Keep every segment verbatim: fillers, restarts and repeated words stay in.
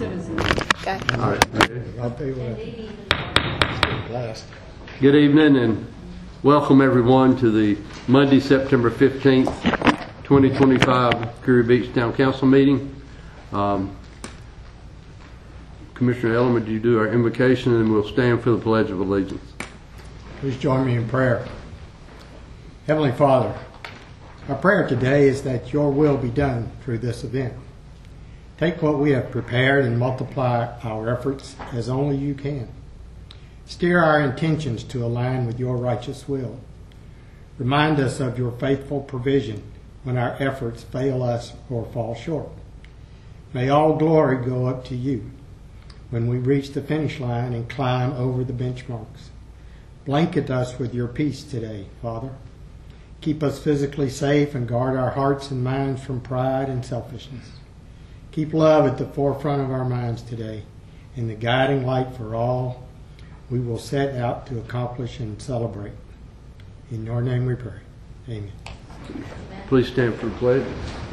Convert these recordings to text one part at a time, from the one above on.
Okay. All right. I'll tell you what. Last. Good evening and welcome everyone to the Monday, September fifteenth, twenty twenty-five Curry Beach Town Council meeting. Um, Commissioner Ellen, would you do our invocation and we'll stand for the Pledge of Allegiance. Please join me in prayer. Heavenly Father, our prayer today is that your will be done through this event. Take what we have prepared and multiply our efforts as only you can. Steer our intentions to align with your righteous will. Remind us of your faithful provision when our efforts fail us or fall short. May all glory go up to you when we reach the finish line and climb over the benchmarks. Blanket us with your peace today, Father. Keep us physically safe and guard our hearts and minds from pride and selfishness. Keep love at the forefront of our minds today and the guiding light for all we will set out to accomplish and celebrate. In your name we pray. Amen. Please stand for the pledge.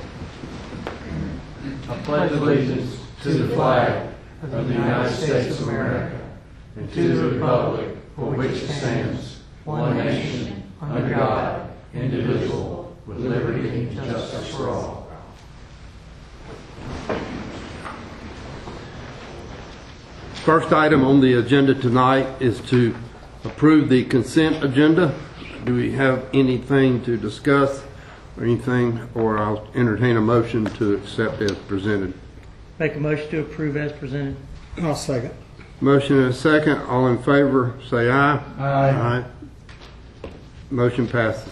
I pledge allegiance to the flag of the United States of America and to the republic for which it stands, one nation, under God, indivisible, with liberty and justice for all. First item on the agenda tonight is to approve the consent agenda. Do we have anything to discuss or anything, or I'll entertain a motion to accept as presented. Make a motion to approve as presented. I'll second. Motion and a second. All in favor, say aye. Aye. Aye. Motion passes.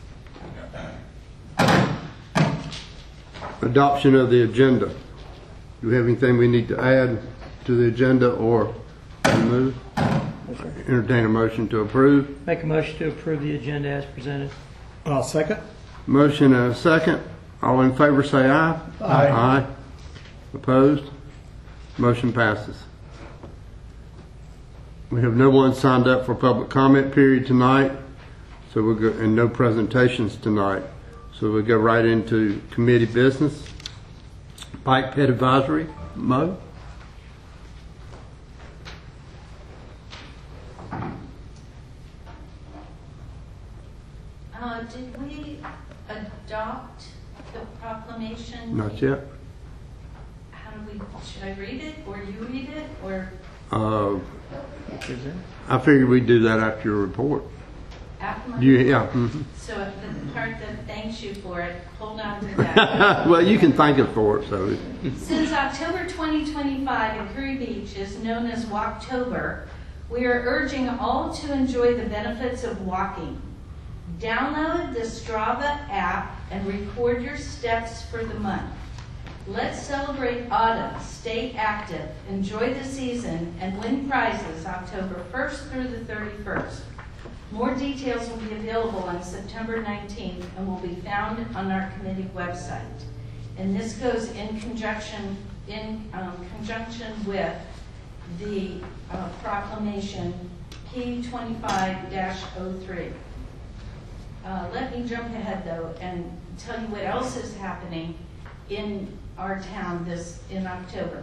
Adoption of the agenda. Do we have anything we need to add to the agenda or remove? Entertain a motion to approve. Make a motion to approve the agenda as presented. I'll second. Motion and a second. All in favor say aye. Aye. Aye. Opposed? Motion passes. We have no one signed up for public comment period tonight, so we'll go, and no presentations tonight. So we'll go right into committee business. Pike Pit Advisory, Mo. Uh, did we adopt the proclamation? Not yet. How do we, should I read it or you read it or? Uh, I figured we'd do that after your report. After my You, report? yeah. Mm-hmm. So the part that thanks you for it, hold on to that. Well, you can thank us for it. So. Since October twenty twenty-five in Curry Beach is known as Walktober, we are urging all to enjoy the benefits of walking. Download the Strava app and record your steps for the month. Let's celebrate autumn, stay active, enjoy the season, and win prizes October first through the thirty-first. More details will be available on September nineteenth and will be found on our committee website. And this goes in conjunction, in um, conjunction with the uh, proclamation P twenty-five dash oh three. Uh, let me jump ahead though and tell you what else is happening in our town this in October.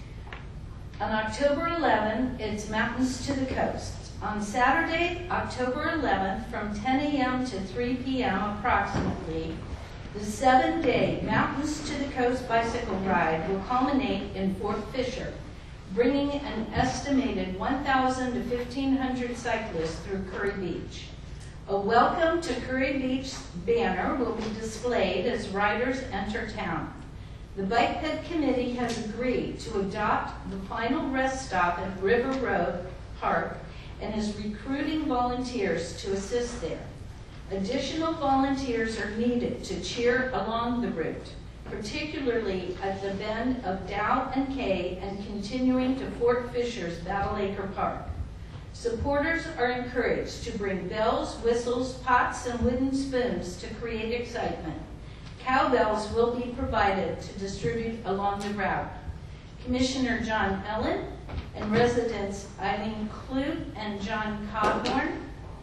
On October eleventh, it's Mountains to the Coast. On Saturday, October eleventh, from ten a m to three p m approximately, the seven-day Mountains to the Coast bicycle ride will culminate in Fort Fisher, bringing an estimated one thousand to fifteen hundred cyclists through Curry Beach. A Welcome to Curry Beach banner will be displayed as riders enter town. The Bike Pit Committee has agreed to adopt the final rest stop at River Road Park and is recruiting volunteers to assist there. Additional volunteers are needed to cheer along the route, particularly at the bend of Dow and K and continuing to Fort Fisher's Battle Acre Park. Supporters are encouraged to bring bells, whistles, pots, and wooden spoons to create excitement. Cowbells will be provided to distribute along the route. Commissioner John Ellen and residents Eileen Clute and John Cogborn,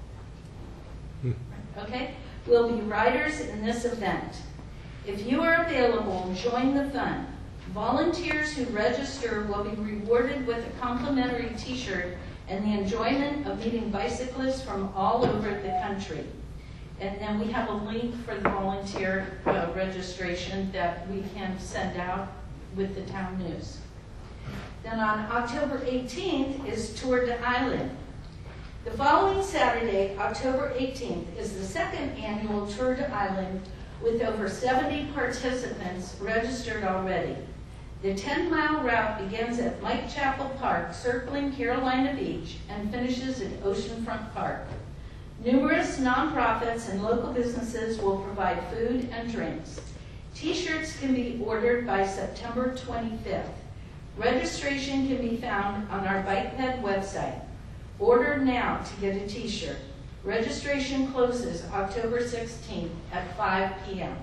okay, will be riders in this event. If you are available, join the fun. Volunteers who register will be rewarded with a complimentary t-shirt and the enjoyment of meeting bicyclists from all over the country. And then we have a link for the volunteer uh, registration that we can send out with the town news. Then on October eighteenth is Tour de Island. The following Saturday, October eighteenth, is the second annual Tour de Island with over seventy participants registered already. The ten mile route begins at Mike Chapel Park, circling Carolina Beach, and finishes at Oceanfront Park. Numerous nonprofits and local businesses will provide food and drinks. T-shirts can be ordered by September twenty-fifth. Registration can be found on our BikePed website. Order now to get a t-shirt. Registration closes October sixteenth at five p m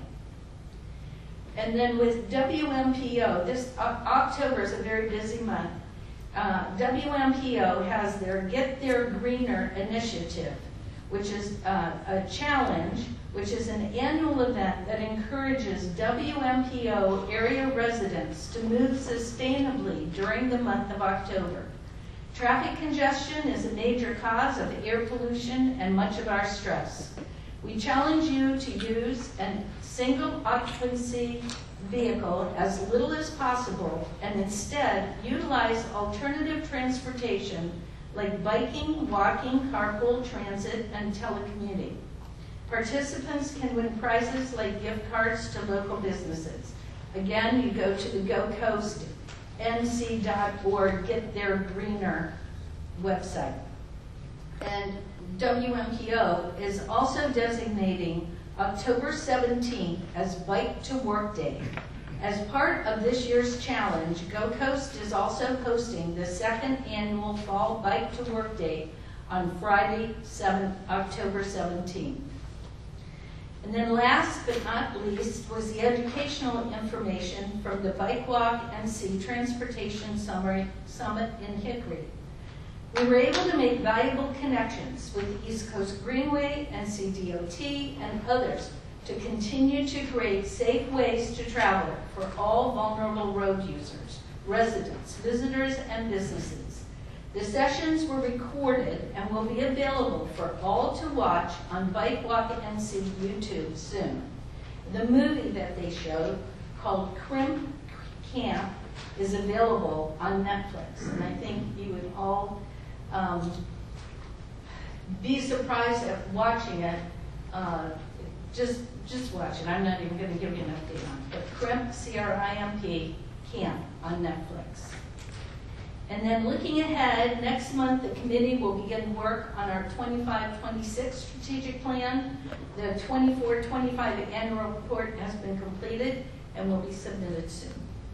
And then with W M P O, this uh, October is a very busy month. Uh, W M P O has their Get There Greener initiative, which is uh, a challenge, which is an annual event that encourages W M P O area residents to move sustainably during the month of October. Traffic congestion is a major cause of air pollution and much of our stress. We challenge you to use a single occupancy vehicle as little as possible and instead utilize alternative transportation like biking, walking, carpool, transit, and telecommuting. Participants can win prizes like gift cards to local businesses. Again, you go to the Go Coast N C dot org Get There Greener website. And W M P O is also designating October seventeenth as Bike to Work Day. As part of this year's challenge, Go Coast is also hosting the second annual Fall Bike to Work Day on Friday, October seventeenth. And then last but not least was the educational information from the Bike Walk N C Transportation Summit in Hickory. We were able to make valuable connections with the East Coast Greenway, N C D O T, and others to continue to create safe ways to travel for all vulnerable road users, residents, visitors, and businesses. The sessions were recorded and will be available for all to watch on Bike Walk N C YouTube soon. The movie that they showed, called Crimp Camp, is available on Netflix, and I think you would all um, be surprised at watching it. Uh, just, just watch it. I'm not even going to give you an update on it. But Crimp, C R I M P, Camp on Netflix. And then looking ahead, next month the committee will begin work on our twenty-five twenty-six strategic plan. The twenty-four twenty-five annual report has been completed and will be submitted soon.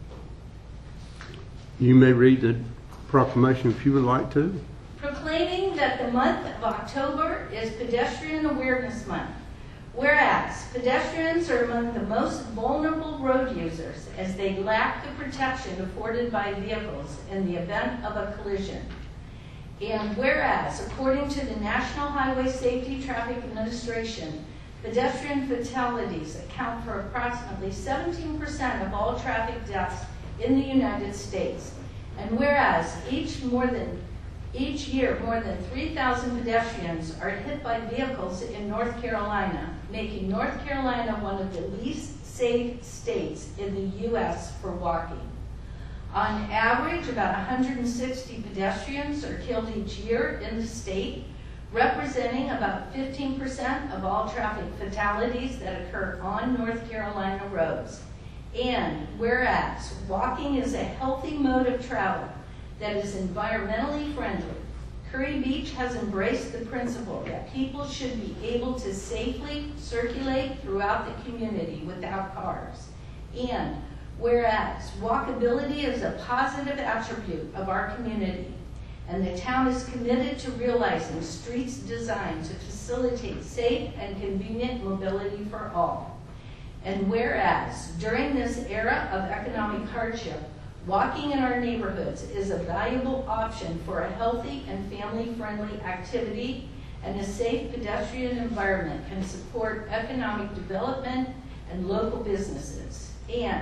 You may read the proclamation if you would like to. Proclaiming that the month of October is Pedestrian Awareness Month. Whereas pedestrians are among the most vulnerable road users as they lack the protection afforded by vehicles in the event of a collision. And whereas, according to the National Highway Safety Traffic Administration, pedestrian fatalities account for approximately seventeen percent of all traffic deaths in the United States. And whereas each more than Each year, more than three thousand pedestrians are hit by vehicles in North Carolina, making North Carolina one of the least safe states in the U S for walking. On average, about one hundred sixty pedestrians are killed each year in the state, representing about fifteen percent of all traffic fatalities that occur on North Carolina roads. And whereas walking is a healthy mode of travel that is environmentally friendly, Curry Beach has embraced the principle that people should be able to safely circulate throughout the community without cars. And whereas walkability is a positive attribute of our community, and the town is committed to realizing streets designed to facilitate safe and convenient mobility for all. And whereas during this era of economic hardship, walking in our neighborhoods is a valuable option for a healthy and family-friendly activity, and a safe pedestrian environment can support economic development and local businesses. And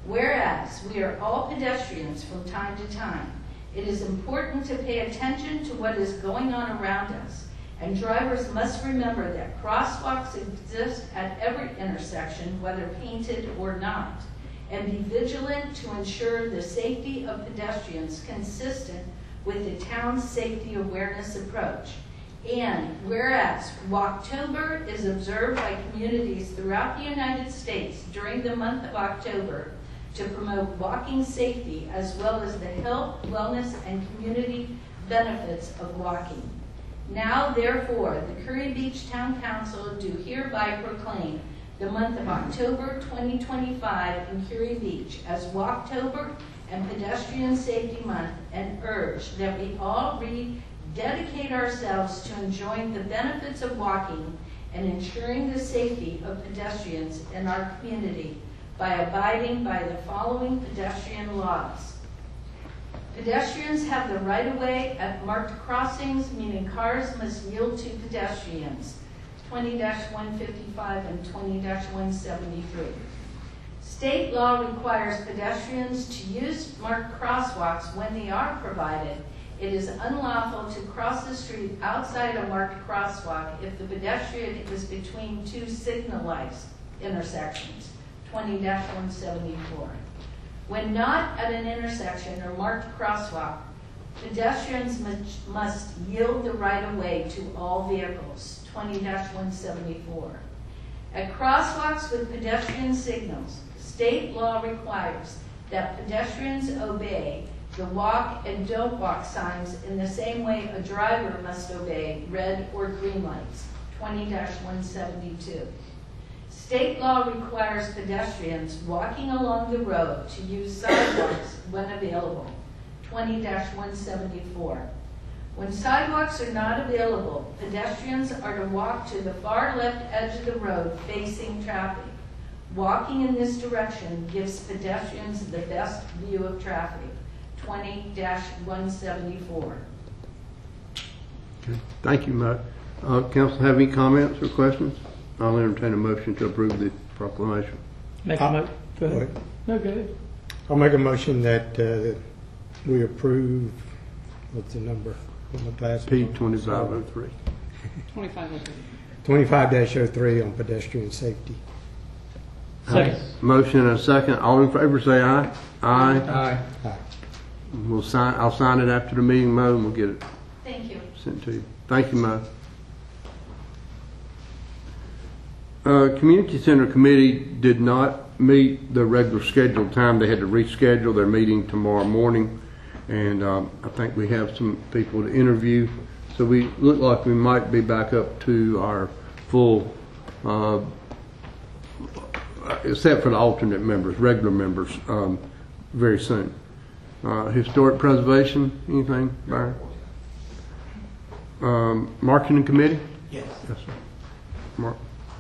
Whereas we are all pedestrians from time to time, it is important to pay attention to what is going on around us, and drivers must remember that crosswalks exist at every intersection, whether painted or not, and be vigilant to ensure the safety of pedestrians consistent with the town's safety awareness approach. And whereas Walktober is observed by communities throughout the United States during the month of October to promote walking safety as well as the health, wellness, and community benefits of walking. Now, therefore, the Curry Beach Town Council do hereby proclaim the month of October twenty twenty-five in Curry Beach as Walktober and Pedestrian Safety Month, and urge that we all rededicate ourselves to enjoying the benefits of walking and ensuring the safety of pedestrians in our community by abiding by the following pedestrian laws. Pedestrians have the right-of-way at marked crossings, meaning cars must yield to pedestrians, twenty dash one fifty-five and twenty dash one seventy-three. State law requires pedestrians to use marked crosswalks when they are provided. It is unlawful to cross the street outside a marked crosswalk if the pedestrian is between two signal lights intersections, twenty dash one seventy-four. When not at an intersection or marked crosswalk, pedestrians must, must yield the right-of-way to all vehicles, twenty dash one seventy-four. At crosswalks with pedestrian signals, state law requires that pedestrians obey the walk and don't walk signs in the same way a driver must obey red or green lights, twenty dash one seventy-two. State law requires pedestrians walking along the road to use sidewalks when available, twenty dash one seventy-four. When sidewalks are not available, pedestrians are to walk to the far left edge of the road facing traffic. Walking in this direction gives pedestrians the best view of traffic, twenty dash one seventy-four. Okay. Thank you, Matt. Uh, council have any comments or questions? I'll entertain a motion to approve the proclamation. Make a Uh, mo, go ahead. Wait. No, go ahead. I'll make a motion that uh, we approve, what's the number? Put my glasses P on. twenty-five oh three. twenty-five dash oh three on pedestrian safety. Second. Motion and a second. All in favor say aye. Aye. Aye. Aye. We'll sign, I'll sign it after the meeting, Mo, and we'll get it Thank you. sent to you. Thank you, Mo. Uh, Community Center Committee did not meet the regular scheduled time. They had to reschedule their meeting tomorrow morning, and um, I think we have some people to interview. So we look like we might be back up to our full, uh, except for the alternate members, regular members, um, very soon. Uh, Historic Preservation, anything, Byron? Um, Marketing Committee? Yes. Yes, sir. Mark.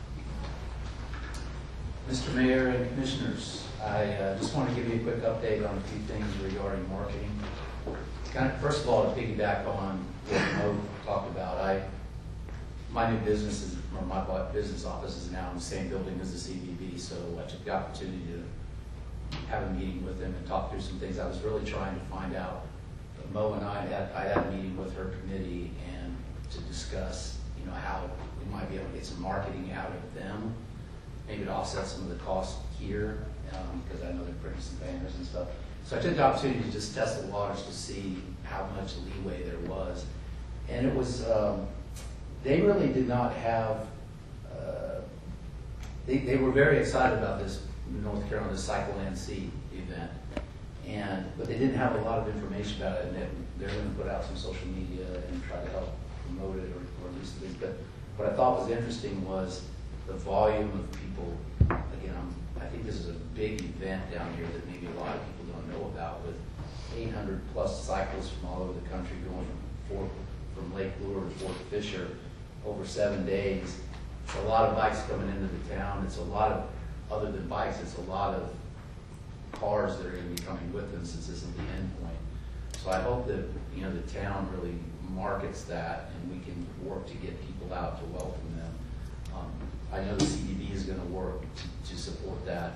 Mister Mayor and Commissioners, I uh, just want to give you a quick update on a few things regarding marketing. Kind of, first of all, to piggyback on what Mo talked about, I my new business is, or my business office is now in the same building as the C V B, so I took the opportunity to have a meeting with them and talk through some things I was really trying to find out. But Mo and I had I had a meeting with her committee and to discuss, you know, how we might be able to get some marketing out of them. Maybe to offset some of the costs here, um, because I know they're printing some banners and stuff. So I took the opportunity to just test the waters to see how much leeway there was. And it was, um, they really did not have, uh, they, they were very excited about this North Carolina Cycle and See event. And, but they didn't have a lot of information about it, and they, they're going to put out some social media and try to help promote it, or, or at least things. But what I thought was interesting was the volume of people. Again, I'm, I think this is a big event down here that maybe a lot of people don't know about, with eight hundred plus cyclists from all over the country going from Fort, from Lake Lure to Fort Fisher over seven days. It's a lot of bikes coming into the town. It's a lot of, other than bikes, it's a lot of cars that are going to be coming with them, since this is the end point. So I hope that, you know, the town really markets that, and we can work to get people out to welcome them. Um, I know the C D B is going to work to, to support that.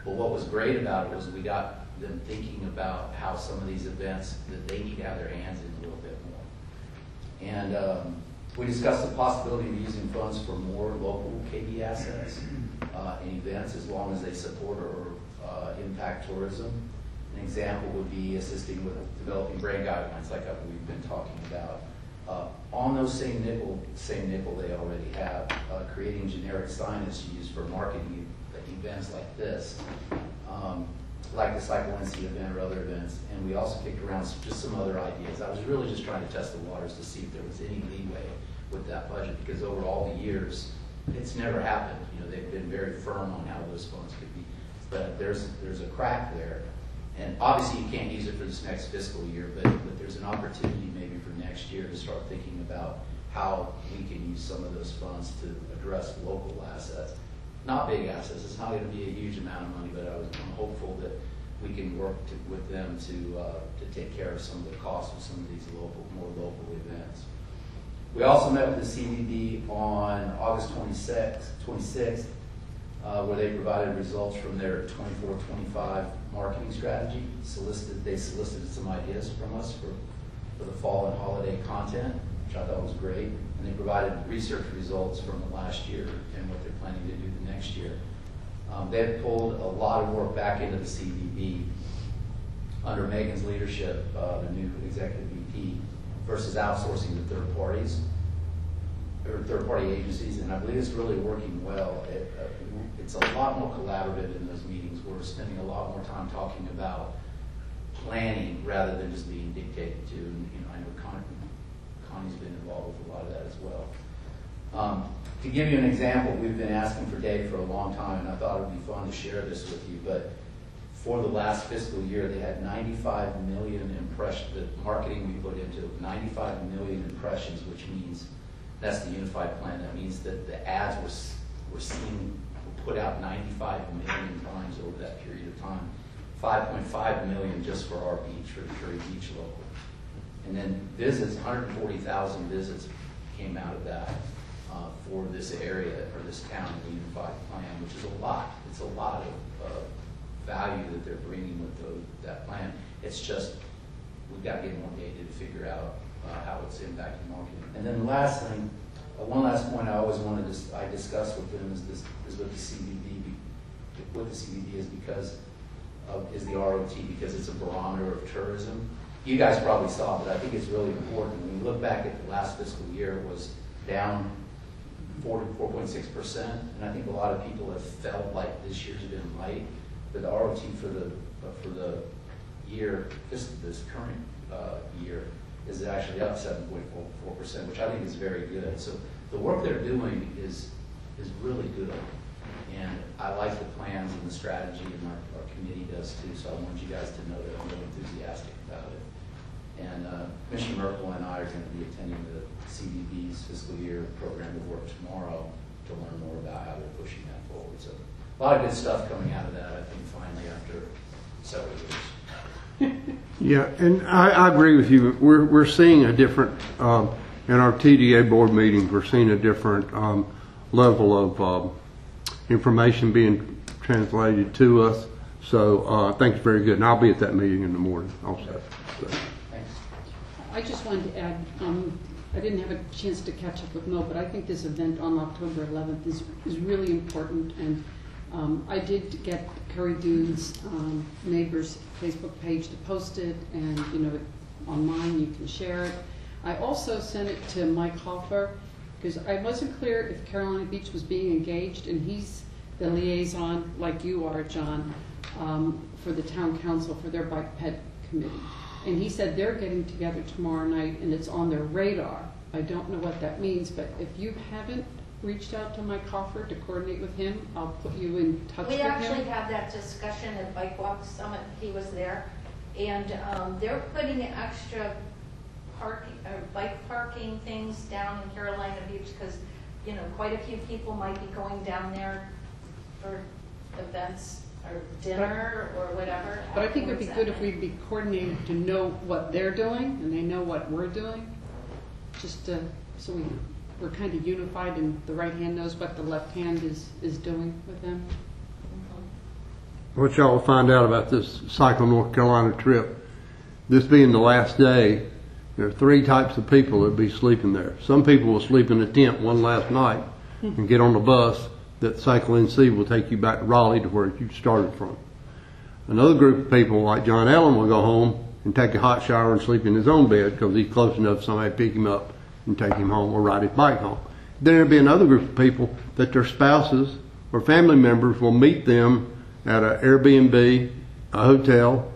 But what was great about it was we got them thinking about how some of these events that they need to have their hands in a little bit more. And um, we discussed the possibility of using funds for more local K B assets uh, in events as long as they support or uh, impact tourism. An example would be assisting with developing brand guidelines like we've been talking about. Uh, on those same nickel, same nickel they already have, uh, creating generic signage used for marketing events like this, um, like the Cycle N C event or other events. And we also kicked around just some other ideas. I was really just trying to test the waters to see if there was any leeway with that budget, because over all the years, it's never happened. You know, they've been very firm on how those funds could be, but there's there's a crack there. And obviously you can't use it for this next fiscal year, but, but there's an opportunity maybe for next year to start thinking about how we can use some of those funds to address local assets. Not big assets, it's not going to be a huge amount of money, but I was, I'm hopeful that we can work to, with them to, uh, to take care of some of the costs of some of these local, more local events. We also met with the C V B on August twenty-sixth, twenty-sixth uh, where they provided results from their twenty-four twenty-five marketing strategy. Solicited, they solicited some ideas from us for, for the fall and holiday content, which I thought was great. And they provided research results from the last year and what they're planning to do the next year. Um, they've pulled a lot of work back into the C V B under Megan's leadership, uh, the new executive V P, versus outsourcing to third parties or third-party agencies, and I believe it's really working well. It, uh, it's a lot more collaborative in those meetings. We're spending a lot more time talking about planning rather than just being dictated to. And, you know, I know Connie, Connie's been involved with a lot of that as well. Um, to give you an example, we've been asking for data for a long time, and I thought it would be fun to share this with you, but for the last fiscal year, they had ninety-five million impressions, the marketing we put into it, ninety-five million impressions, which means, that's the unified plan, that means that the ads were, were seen, were put out ninety-five million times over that period of time. five point five million just for our beach, for Curry Beach local. And then visits, one hundred forty thousand visits came out of that uh, for this area, or this town, the unified plan, which is a lot. It's a lot of uh, value that they're bringing with those, that plan. It's just, we've got to get more data to figure out uh, how it's impacting marketing. And then the last thing, uh, one last point I always wanted to, I discuss with them is this, is with the C V B, with the C V B is because of, is the R O T, because it's a barometer of tourism. You guys probably saw it, but I think it's really important. When you look back at the last fiscal year, it was down four point six percent, and I think a lot of people have felt like this year's been light, but the R O T for the uh, for the year, this this current uh, year, is actually up seven point four percent, which I think is very good. So the work they're doing is is really good, and I like the plans and the strategy, and our, our committee does too. So I want you guys to know that I'm really enthusiastic about it. And uh, Commissioner Merkel and I are going to be attending the C V B's fiscal year program of work tomorrow to learn more about how they're pushing that forward. So a lot of good stuff coming out of that, I think, finally, after several years. Yeah, and I, I agree with you. We're, we're seeing a different, um, in our T D A board meetings, we're seeing a different um, level of um, information being translated to us. So uh, I think it's very good. And I'll be at that meeting in the morning also. So. I just wanted to add, um, I didn't have a chance to catch up with Mo, but I think this event on October eleventh is, is really important. And um, I did get Curry Dunes um, neighbors Facebook page to post it, and you know, on mine you can share it. I also sent it to Mike Hoffer because I wasn't clear if Carolina Beach was being engaged, and he's the liaison, like you are, John, um, for the town council for their bike ped committee. And he said they're getting together tomorrow night and it's on their radar. I don't know what that means, but if you haven't reached out to Mike Hoffer to coordinate with him, I'll put you in touch We with him. actually had that discussion at Bike Walk Summit. He was there. And um, they're putting extra parking, or bike parking things down in Carolina Beach because, you know, quite a few people might be going down there for events or dinner or whatever. But I think it would be afterwards good that if night. we'd be coordinated to know what they're doing and they know what we're doing. Just to, so we, we're kind of unified and the right hand knows what the left hand is, is doing with them. what y'all will find out about this Cycle North Carolina trip, this being the last day, there are three types of people that will be sleeping there. Some people will sleep in a tent one last night and get on the bus that Cycle N C will take you back to Raleigh to where you started from. Another group of people, like John Allen, will go home and take a hot shower and sleep in his own bed because he's close enough somebody to pick him up and take him home or ride his bike home. Then there'll be another group of people that their spouses or family members will meet them at an Airbnb, a hotel,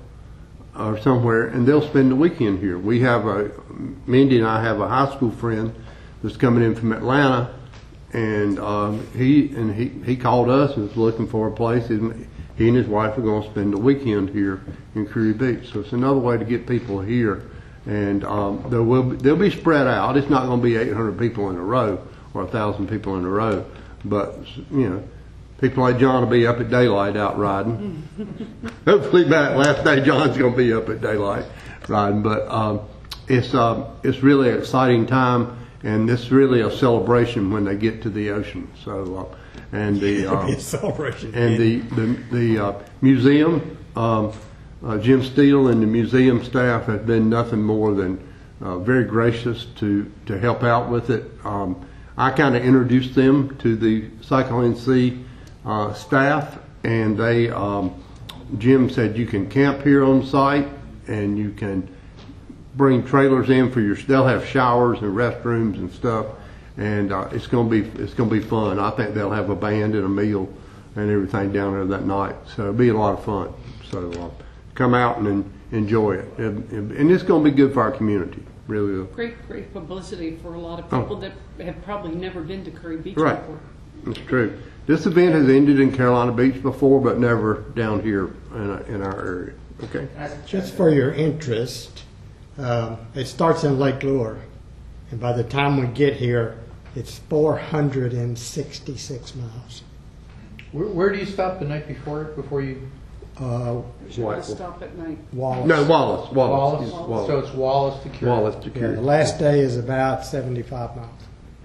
or somewhere, and they'll spend the weekend here. We have a, Mindy and I have a high school friend that's coming in from Atlanta, and um, he and he, he called us and was looking for a place. He and his wife are going to spend the weekend here in Curry Beach. So it's another way to get people here, and um, there will be, they'll be spread out. It's not going to be eight hundred people in a row or a thousand people in a row, but you know, people like John will be up at daylight out riding. Hopefully, that last day John's going to be up at daylight riding. But um, it's um, it's really an exciting time, and it's really a celebration when they get to the ocean. So, uh, and the It'll um, be a celebration. and the the, the uh, museum, um, uh, Jim Steele and the museum staff have been nothing more than uh, very gracious to to help out with it. Um, I kind of introduced them to the Cycle N C uh, staff, and they um, Jim said you can camp here on site, and you can bring trailers in for your. They'll have showers and restrooms and stuff, and uh, it's gonna be it's gonna be fun. I think they'll have a band and a meal and everything down there that night, so it'll be a lot of fun. So uh, come out and en- enjoy it, and, and it's gonna be good for our community. Really will. Great, great publicity for a lot of Oh. people that have probably never been to Curry Beach Right. before. It's true. This event has ended in Carolina Beach before, but never down here in, a, in our area. Okay. Just for your interest, um, it starts in Lake Lure, and by the time we get here, it's four hundred sixty-six miles. Where, where do you stop the night before, before you? Uh, Should I Wallace. stop at night? Wallace. No, Wallace. Wallace. Wallace? Yes, Wallace. So it's Wallace to Curie. Wallace to Yeah, Curie. the last day is about seventy-five miles.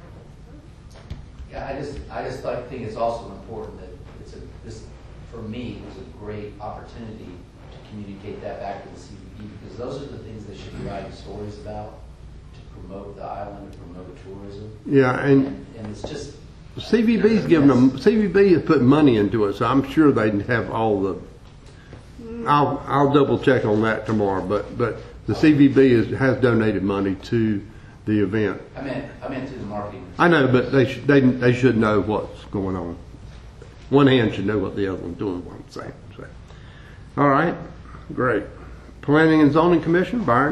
Yeah, I just, I just like, think it's also important that it's a, this, for me, was a great opportunity to communicate that back to the C B D, because those are the things they should be writing stories about, to promote the island, to promote tourism. Yeah, and And, and it's just, C V B's giving them. C V B has put money into it, so I'm sure they have all the. I'll I'll double check on that tomorrow, but but the C V B is, has donated money to the event. I meant, I meant through the marketing. I know, but they should they they should know what's going on. One hand should know what the other one's doing. What I'm saying. So. All right, great. Planning and Zoning Commission, Byron.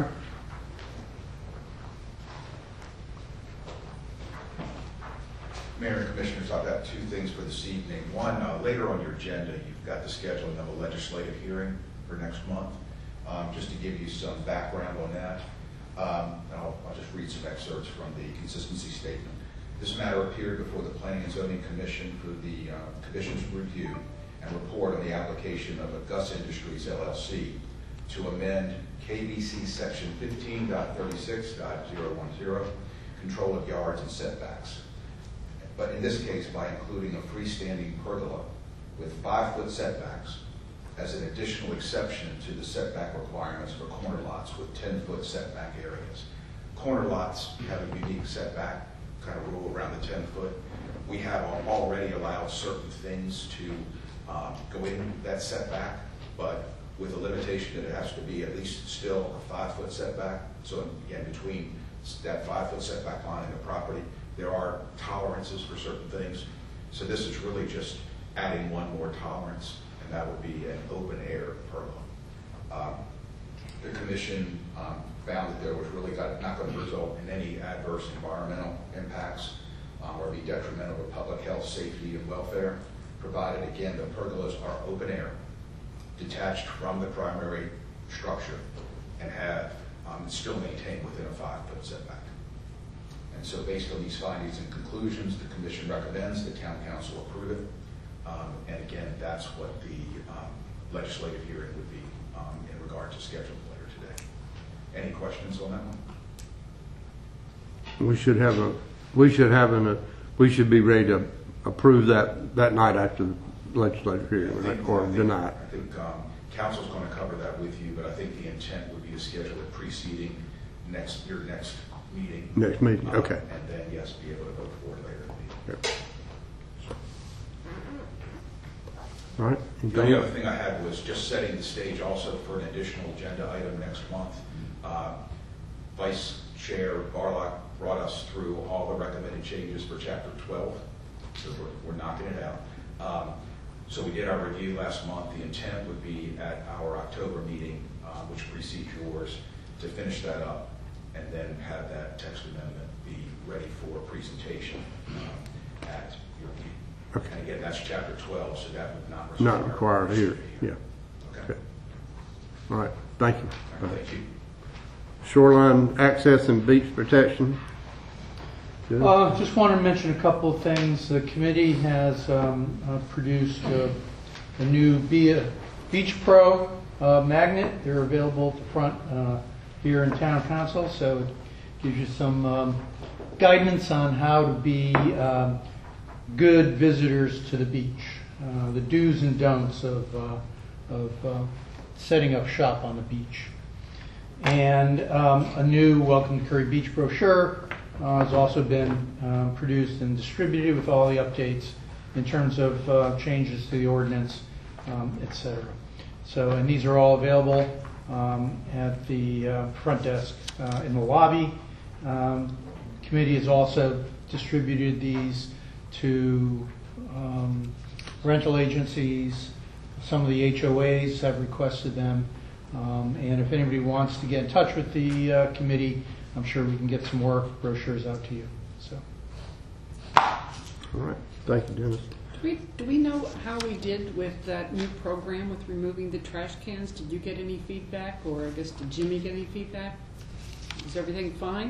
Mayor and Commissioners, I've got two things for this evening. One, uh, later on your agenda, you've got the scheduling of a legislative hearing for next month. Um, just to give you some background on that, um, I'll, I'll just read some excerpts from the consistency statement. This matter appeared before the Planning and Zoning Commission for the uh, Commission's review and report on the application of Gus Industries L L C to amend K B C Section fifteen point thirty-six point zero one zero, control of yards and setbacks. But in this case, by including a freestanding pergola with five-foot setbacks as an additional exception to the setback requirements for corner lots with ten-foot setback areas. Corner lots have a unique setback kind of rule around the ten-foot. We have already allowed certain things to um, go in that setback, but with a limitation that it has to be at least still a five-foot setback. So again, between that five-foot setback line and the property, there are tolerances for certain things. So this is really just adding one more tolerance, and that would be an open air pergola. Um, the commission um, found that there was really got, not going to result in any adverse environmental impacts um, or be detrimental to public health, safety, and welfare, provided, again, the pergolas are open air, detached from the primary structure, and have um, still maintained within a five-foot setback. And so based on these findings and conclusions, the commission recommends the town council approve it. Um, and again, that's what the um, legislative hearing would be um, in regard to schedule later today. Any questions on that one? We should have a. We should have an. A, we should be ready to approve that that night after legislative hearing, I think- or I think- deny it. I think um, council's going to cover that with you, but I think the intent would be to schedule it preceding next, your next meeting. Next meeting, Um, okay. And then, yes, be able to vote for it later in the meeting. All right. The only other thing I had was just setting the stage also for an additional agenda item next month. Uh, Vice Chair Barlock brought us through all the recommended changes for Chapter twelve, so we're, we're knocking it out. Um, So we did our review last month. The intent would be at our October meeting, uh, which precedes yours, to finish that up and then have that text amendment be ready for presentation um, at your meeting. Okay. And again, that's Chapter twelve, so that would not require. Not required here, yeah. Okay. Okay. All right, thank you. All right, thank you. Shoreline access and beach protection. Good. Uh, just want to mention a couple of things. The committee has um, uh, produced uh, a new Be- Beach Pro uh, magnet. They're available at the front uh, here in Town Council, so it gives you some um, guidance on how to be um, good visitors to the beach, uh, the do's and don'ts of, uh, of uh, setting up shop on the beach. And um, a new Welcome to Curry Beach brochure uh, has also been um, produced and distributed with all the updates in terms of uh, changes to the ordinance, um, et cetera. So, and these are all available um, at the uh, front desk uh, in the lobby. Um, committee has also distributed these to um, rental agencies. Some of the H O As have requested them. Um, and if anybody wants to get in touch with the uh, committee, I'm sure we can get some more brochures out to you. So, All right, thank you, Dennis. Do we, do we know how we did with that new program with removing the trash cans? Did you get any feedback, or I guess did Jimmy get any feedback? Is everything fine?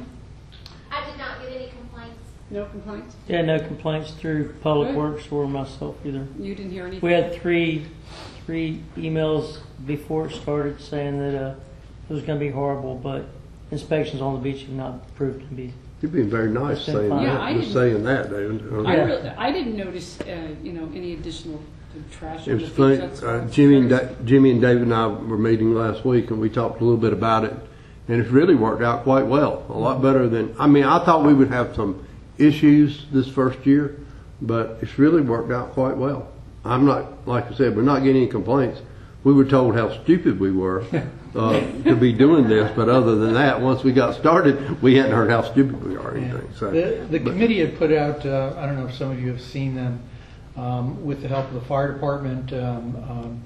I did not get any complaints. No complaints? Yeah, no complaints through Public Good. Works or myself either. You didn't hear anything? We had three three emails before it started saying that uh, it was going to be horrible, but inspections on the beach have not proved to be. You're being very nice It's been saying fine. Yeah, that, I just didn't- saying that, David. Uh, I, Yeah. really, I didn't notice, uh, you know, any additional trash It on the was beach. funny, That's uh, why- Jimmy and, Da- Jimmy and David and I were meeting last week, and we talked a little bit about it, and it's really worked out quite well, a lot better than, I mean, I thought we would have some issues this first year, but it's really worked out quite well. I'm not, like I said, we're not getting any complaints. We were told how stupid we were uh, to be doing this, but other than that, once we got started, we hadn't heard how stupid we are or anything. So, the, the but- committee had put out, uh, I don't know if some of you have seen them, um, with the help of the fire department, um, um,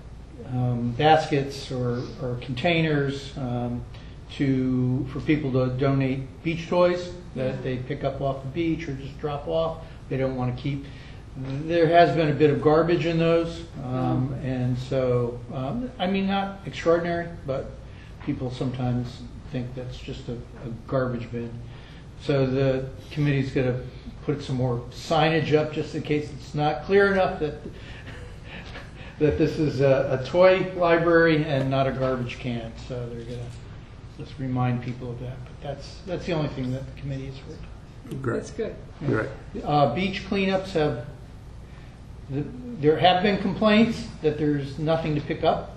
um, baskets or, or containers um, to for people to donate beach toys that they pick up off the beach or just drop off. They don't want to keep. There has been a bit of garbage in those, um, and so um, I mean not extraordinary, but people sometimes think that's just a, a garbage bin. So the committee's going to put some more signage up just in case it's not clear enough that that this is a, a toy library and not a garbage can. So they're going to just remind people of that. But that's that's the only thing that the committee is for. Great. That's good. Great. Uh, beach cleanups have, th- there have been complaints that there's nothing to pick up.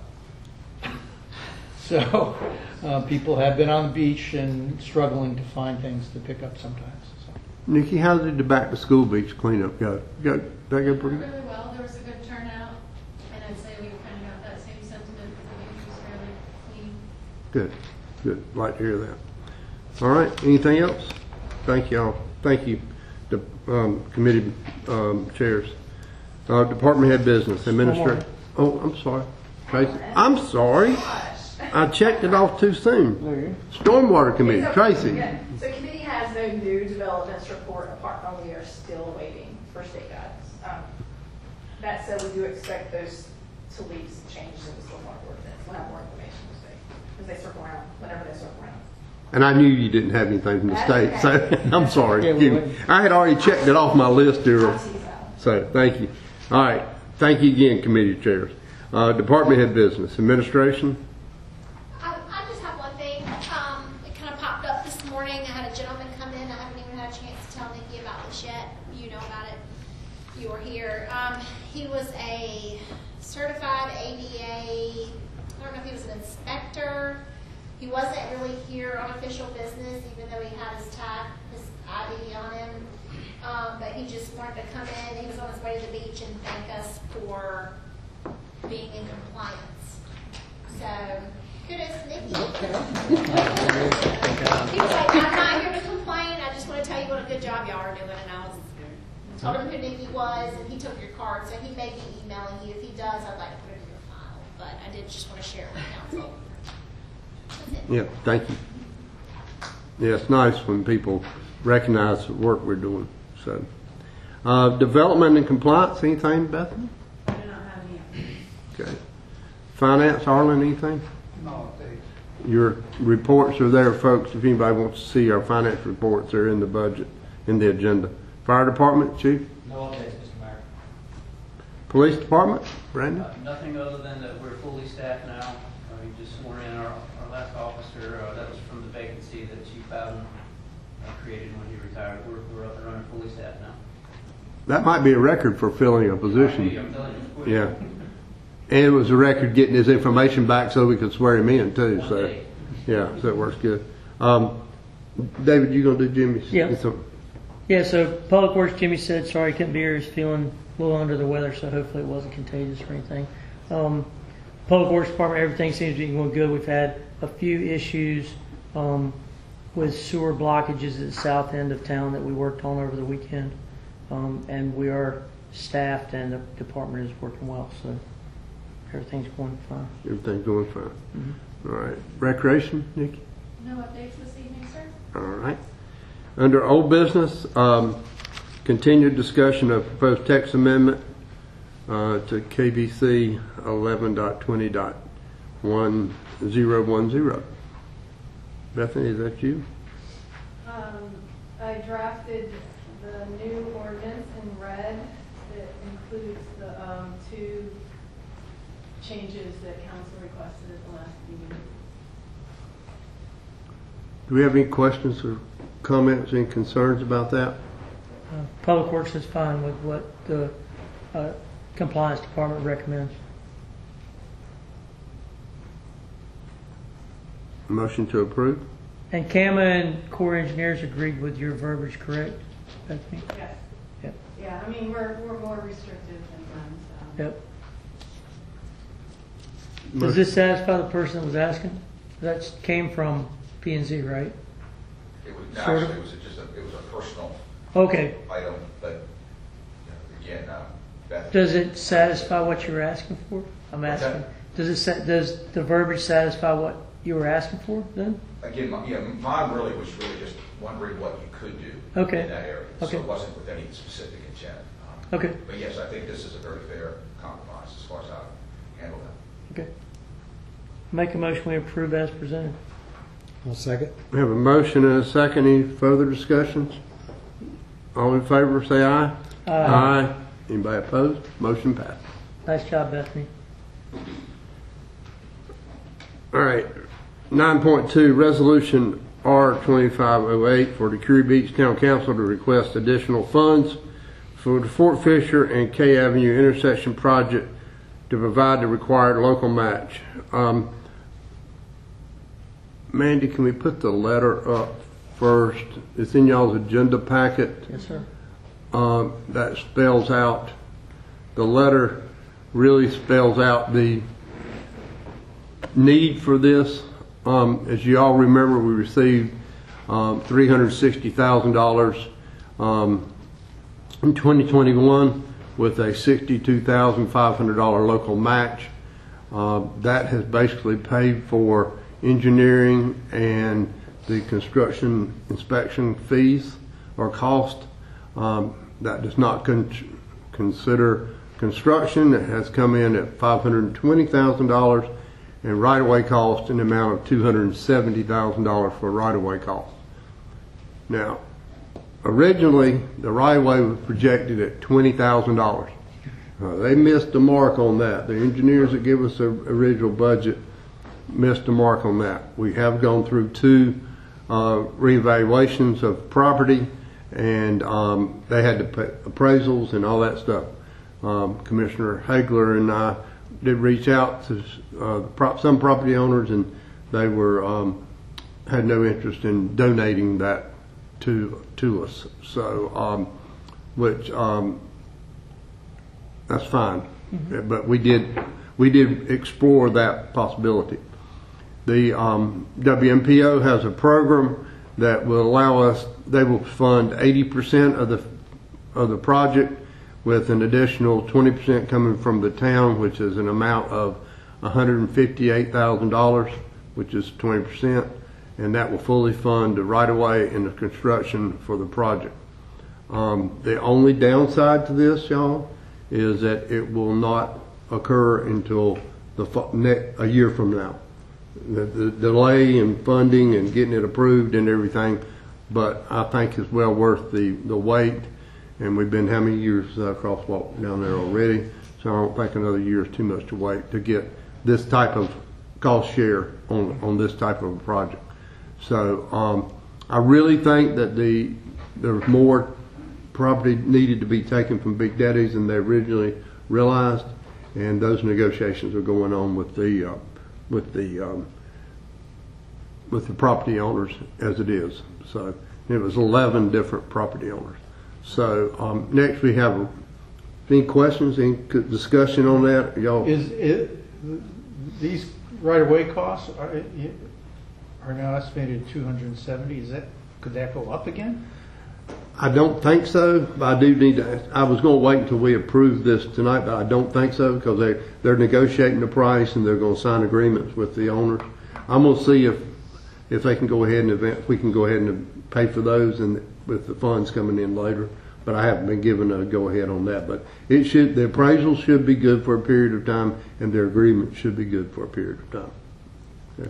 So uh, people have been on the beach and struggling to find things to pick up sometimes. So. Nikki, how did the back to school beach cleanup go? Go, that go pretty Really well. There was a good turnout, and I'd say we kind of got that same sentiment. The beach was fairly clean. good? Good. Like to hear that. All right. Anything else? Thank y'all. Thank you, the um, committee um, chairs. Uh, department head business administrator. Oh, I'm sorry, Tracy. I'm sorry. I checked it off too soon. Stormwater committee, It's okay. Tracy. Yeah. So committee has no new developments report apart from we are still waiting for state guidance. Um, that said, we do expect those to leave some changes in the stormwater ordinance. We'll have more information to say because they circle around whenever they circle around. And I knew you didn't have anything from the That's state, okay. so I'm sorry. Yeah, we Excuse me. I had already checked it off my list here. I'll tease that. So thank you. All right. Thank you again, committee chairs. Uh, department head business administration. I, I just have one thing. Um, it kind of popped up this morning. I had a gentleman come in. I haven't even had a chance to tell Nikki about this yet. You know about it. you were here. Um, he was a certified A D A, I don't know if he was an inspector. He wasn't really here on official business, even though he had his tag, his I D on him. Um, but he just wanted to come in. He was on his way to the beach and thank us for being in compliance. So, kudos to Nikki. He was like, I'm not here to complain. I just want to tell you what a good job y'all are doing. And I was told him who Nikki was, and he took your card. So he may be emailing you. If he does, I'd like to put it in your file. But I did just want to share it with council. That's it. Yeah, thank you. Yeah, it's nice when people recognize the work we're doing. So, uh, development and compliance, anything, Bethany? I do not have any. Okay. Finance, Arlen, anything? No update. Your reports are there, folks. If anybody wants to see our finance reports, they're in the budget, in the agenda. Fire department, chief? No updates, Mister Mayor. Police department, Brandon? Uh, Nothing other than that we're fully staffed now. Uh, We just sworn in our, our last officer. Uh, that was from the vacancy that Chief Bowden uh, created when he retired. We're, we're up and running fully staffed now. That might be a record for filling a position. I'm telling you, it's quick. Yeah. And it was a record getting his information back so we could swear him in too. One So, day. yeah, so it works good. Um, David, you gonna do Jimmy's? Yeah. So- Yeah, so Public Works, Jimmy said, sorry, he couldn't be here. He's feeling a little under the weather, so hopefully it wasn't contagious or anything. Um, Public Works Department, everything seems to be going good. We've had a few issues um, with sewer blockages at the south end of town that we worked on over the weekend. Um, and we are staffed and the department is working well, so everything's going fine. Everything's going fine. Mm-hmm. All right. Recreation, Nikki? No updates this evening, sir? All right. Under old business, um, continued discussion of proposed text amendment uh, to K B C eleven point twenty point one zero one zero. Bethany, is that you? Um, I drafted the new ordinance in red that includes the, um, two changes that council requested at the last meeting. Do we have any questions or comments, any concerns about that? Uh, Public Works is fine with what the uh, compliance department recommends. Motion to approve? And CAMA and Corps Engineers agreed with your verbiage, correct, Bethany? Yes. Yep. Yeah, I mean, we're, we're more restrictive than them, so. Yep. Does this satisfy the person that was asking? That came from P and Z, right? It was, Sort of. actually, it was just a, it was a personal Okay. item, but, you know, again, uh, Beth. Does it satisfy what you were asking for? I'm What's asking. that? Does it sa- does the verbiage satisfy what you were asking for then? Again, my, yeah, mine really was really just wondering what you could do Okay. in that area. Okay. So it wasn't with any specific intent. Um, Okay. But yes, I think this is a very fair compromise as far as how to handle that. Okay. Make a motion we approve as presented. I'll second. We have a motion and a second. Any further discussions? All in favor, say aye. Aye. Anybody opposed? Motion passed. Nice job, Bethany. All right. nine point two, Resolution R twenty-five oh eight for the Curie Beach Town Council to request additional funds for the Fort Fisher and K Avenue intersection project to provide the required local match. Um, Mandy, can we put the letter up first? It's in y'all's agenda packet. Yes, sir. Um, that spells out, the letter really spells out the need for this. Um, as you all remember, we received um, three hundred sixty thousand dollars um, in twenty twenty-one with a sixty-two thousand five hundred dollars local match. Uh, that has basically paid for engineering and the construction inspection fees or cost. Um, that does not con- consider construction. It has come in at five hundred twenty thousand dollars and right-of-way cost in the amount of two hundred seventy thousand dollars for right-of-way cost. Now, originally, the right-of-way was projected at twenty thousand dollars. Uh, they missed the mark on that. The engineers that give us the original budget missed the mark on that. We have gone through two uh, reevaluations of property, and um, they had to pay appraisals and all that stuff. Um, Commissioner Hagler and I did reach out to uh, prop, some property owners, and they were um, had no interest in donating that to to us. So, um, which um, that's fine, mm-hmm. but we did we did explore that possibility. The um, W M P O has a program that will allow us. They will fund eighty percent of the of the project, with an additional twenty percent coming from the town, which is an amount of one hundred fifty-eight thousand dollars, which is twenty percent, and that will fully fund the right-of-way and the construction for the project. Um, the only downside to this, y'all, is that it will not occur until the ne- a year from now. The, the delay in funding and getting it approved and everything, but I think it's well worth the, the wait. And we've been how many years uh, crosswalk down there already, so I don't think another year is too much to wait to get this type of cost share on on this type of a project. So um, I really think that the there's more property needed to be taken from Big Daddy's than they originally realized, and those negotiations are going on with the uh, with the um, with the property owners as it is. So it was eleven different property owners. So um, next we have any questions, any discussion on that? Y'all Is it, these right-of-way costs are, are now estimated at two hundred seventy? Is that, could that go up again? I don't think so, but I do need to. I was going to wait until we approve this tonight, but I don't think so because they they're negotiating the price and they're going to sign agreements with the owners. I'm going to see if if they can go ahead and event, we can go ahead and pay for those and with the funds coming in later. But I haven't been given a go ahead on that. But it should the appraisal should be good for a period of time, and their agreement should be good for a period of time. Okay.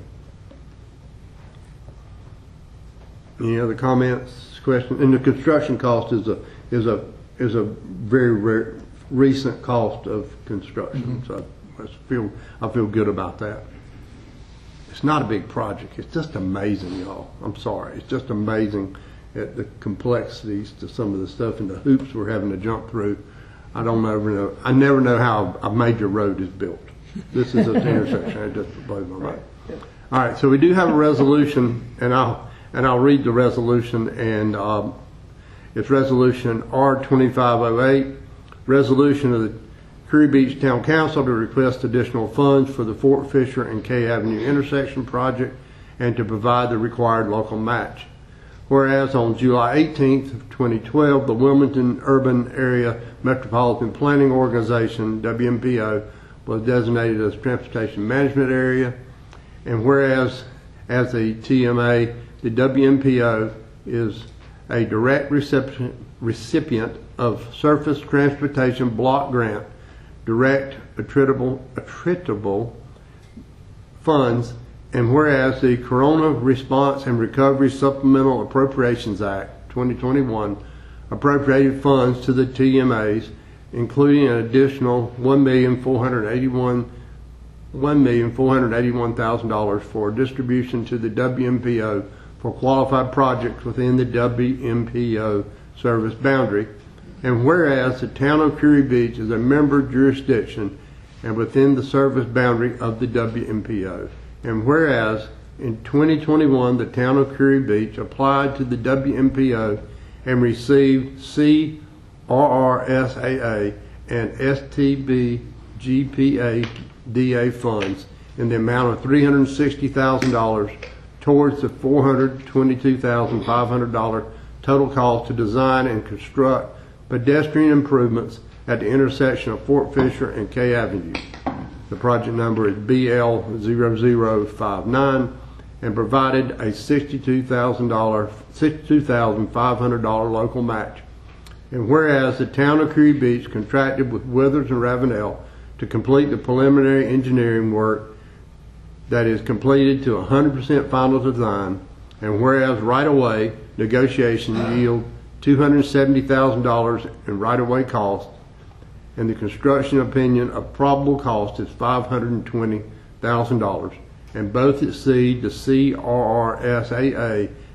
Any other comments, questions? And the construction cost is a is a is a very, very recent cost of construction. Mm-hmm. So I feel I feel good about that. It's not a big project. It's just amazing, y'all. I'm sorry. It's just amazing at the complexities to some of the stuff and the hoops we're having to jump through. I don't ever know. I never know how a major road is built. This is an intersection. It just blows my mind. All right. So we do have a resolution, and I'll and I'll read the resolution. And um, it's resolution R twenty-five oh eight, resolution of the Curry Beach Town Council to request additional funds for the Fort Fisher and K Avenue intersection project and to provide the required local match. Whereas on July eighteenth of twenty twelve, the Wilmington Urban Area Metropolitan Planning Organization, W M P O, was designated as Transportation Management Area. And whereas as a T M A, the W M P O is a direct recipient, recipient of Surface Transportation Block Grant, direct attritable, attritable funds. And whereas the Corona Response and Recovery Supplemental Appropriations Act twenty twenty-one appropriated funds to the T M As, including an additional one million four hundred eighty-one thousand dollars for distribution to the W M P O for qualified projects within the W M P O service boundary. And whereas the town of Curry Beach is a member jurisdiction and within the service boundary of the W M P O. And whereas in twenty twenty-one, the town of Curry Beach applied to the W M P O and received C R R S A A and S T B G P A D A funds in the amount of three hundred sixty thousand dollars towards the four hundred twenty-two thousand five hundred dollars total cost to design and construct pedestrian improvements at the intersection of Fort Fisher and K Avenue. The project number is B L zero zero five nine and provided a sixty-two thousand dollars, sixty-two thousand five hundred dollars local match. And whereas the town of Curry Beach contracted with Withers and Ravenel to complete the preliminary engineering work that is completed to one hundred percent final design, and whereas right-of-way negotiations yield two hundred seventy thousand dollars in right-of-way costs, and the construction opinion of probable cost is five hundred twenty thousand dollars, and both exceed the C R R S A A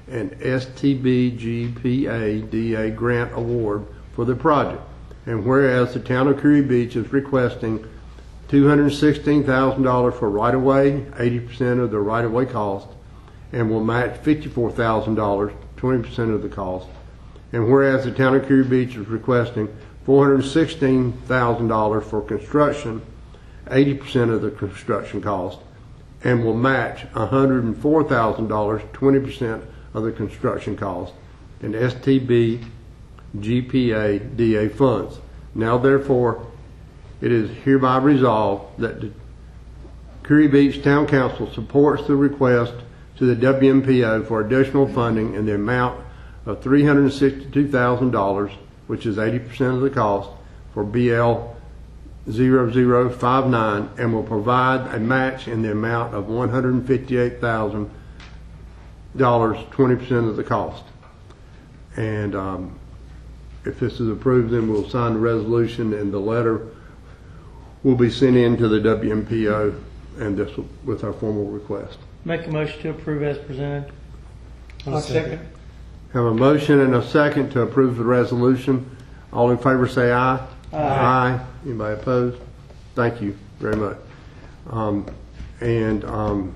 an S T B G P A D A grant award for the project. And whereas the town of Curry Beach is requesting two hundred sixteen thousand dollars for right-of-way, eighty percent of the right-of-way cost, and will match fifty-four thousand dollars, twenty percent of the cost. And whereas the town of Curry Beach is requesting four hundred sixteen thousand dollars for construction, eighty percent of the construction cost, and will match one hundred four thousand dollars, twenty percent of the construction cost, in S T B G P A D A funds. Now therefore, it is hereby resolved that the Curry Beach Town Council supports the request to the W M P O for additional funding in the amount of three hundred sixty-two thousand dollars, which is eighty percent of the cost, for B L zero zero five nine, and will provide a match in the amount of one hundred fifty-eight thousand dollars, twenty percent of the cost. And um, if this is approved, then we'll sign the resolution, and the letter will be sent in to the W M P O, and this will, with our formal request. Make a motion to approve as presented. I'll second. Have a motion and a second to approve the resolution. All in favor say aye. Aye. Aye. Anybody opposed? Thank you very much. Um, and um,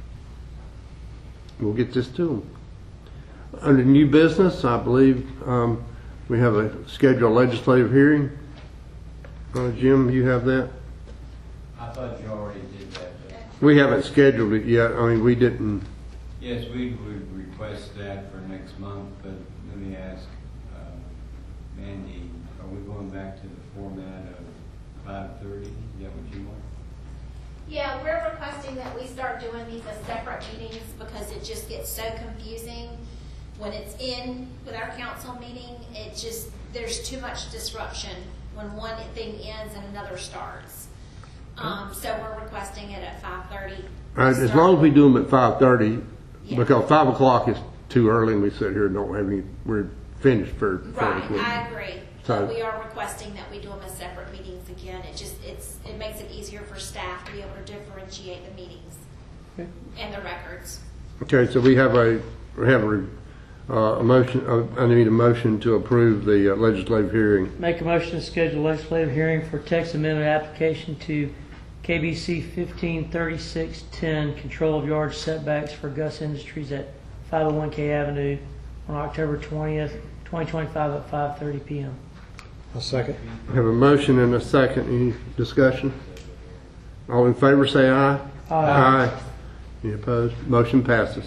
we'll get this to them. Under new business, I believe um, we have a scheduled legislative hearing. Uh, Jim, you have that? I thought you already did that. We haven't scheduled it yet. I mean, we didn't. Yes, we would request that for next month, but let me ask, uh, Mandy, are we going back to the format of five thirty? Is that what you want? Yeah, we're requesting that we start doing these as separate meetings because it just gets so confusing. When it's in with our council meeting, it just, there's too much disruption when one thing ends and another starts. Um, so we're requesting it at five thirty. All right, as long as we do them at five thirty, Yeah. because five o'clock is too early, and we sit here and don't have any. We're finished for fairly Right, quick. I agree. So- But we are requesting that we do them as separate meetings again. It just, it's, it makes it easier for staff to be able to differentiate the meetings Okay. and the records. Okay, so we have a we have a, uh, a motion. Uh, I need a motion to approve the uh, legislative hearing. Make a motion to schedule legislative hearing for text amendment application to K B C fifteen thirty-six ten, control of yard setbacks for Gus Industries at five oh one K Avenue on October twentieth, twenty twenty-five at five thirty p m I'll second. We have a motion and a second. Any discussion? All in favor say aye. Aye. Aye. Any opposed? Motion passes.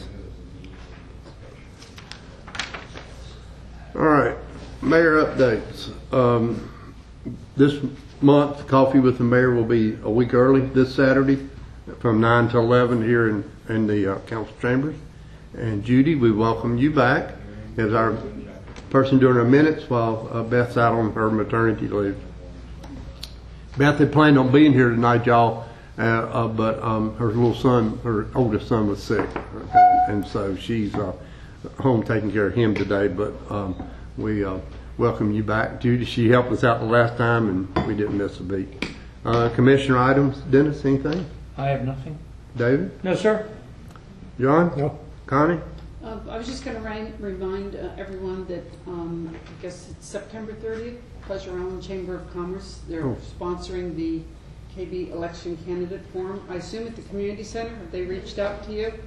All right, mayor updates. Um, this month, Coffee with the Mayor will be a week early this Saturday from nine to eleven here in, in the uh, council chambers. And Judy, we welcome you back as our person doing our minutes while uh, Beth's out on her maternity leave. Beth had planned on being here tonight, y'all, uh, uh, but um, her little son, her oldest son, was sick, and, and so she's uh, home taking care of him today. But um, we uh, welcome you back, Judy. She helped us out the last time, and we didn't miss a beat. Uh, commissioner items, Dennis, anything? I have nothing. David? No, sir. John? No. Connie? Uh, I was just going to remind uh, everyone that um, I guess it's September thirtieth, Pleasure Island Chamber of Commerce. They're Oh. sponsoring the K B Election Candidate Forum. I assume at the community center. Have they reached out to you?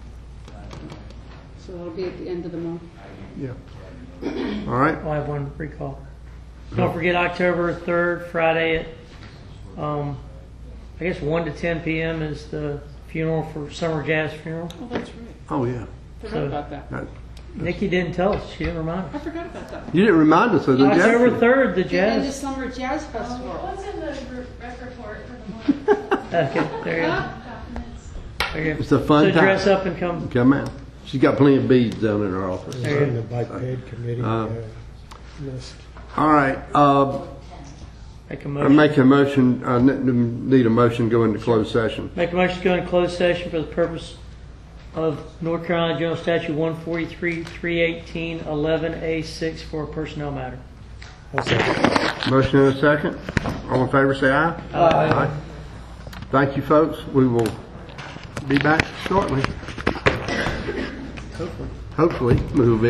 So it'll be at the end of the month. Yeah. All right. I have one recall. Don't forget October third, Friday at, um, I guess one to ten p m is the funeral for Summer Jazz funeral. Oh, that's right. Oh, yeah. Forgot So- about that. That- Nikki didn't tell us. She didn't remind I us. forgot about that. You didn't remind us of the jazz October festival. third, the The end of jazz. Summer Jazz Festival. What's in the group rec report for the month? Okay, there you go. Documents. There you go. It's a fun So time. dress up and come. Come out. She's got plenty of beads down in her office. It's in the bike ped committee Uh, uh, list. All right. Uh, Make a I motion. make a motion. I ne- need a motion to go into closed session. Make a motion to go in closed session for the purpose of North Carolina General Statute one forty-three, three eighteen, eleven A six for a personnel matter. I'll second. Motion and a second. All in favor, say aye. Aye. Thank you, folks. We will be back shortly. Hopefully. hopefully move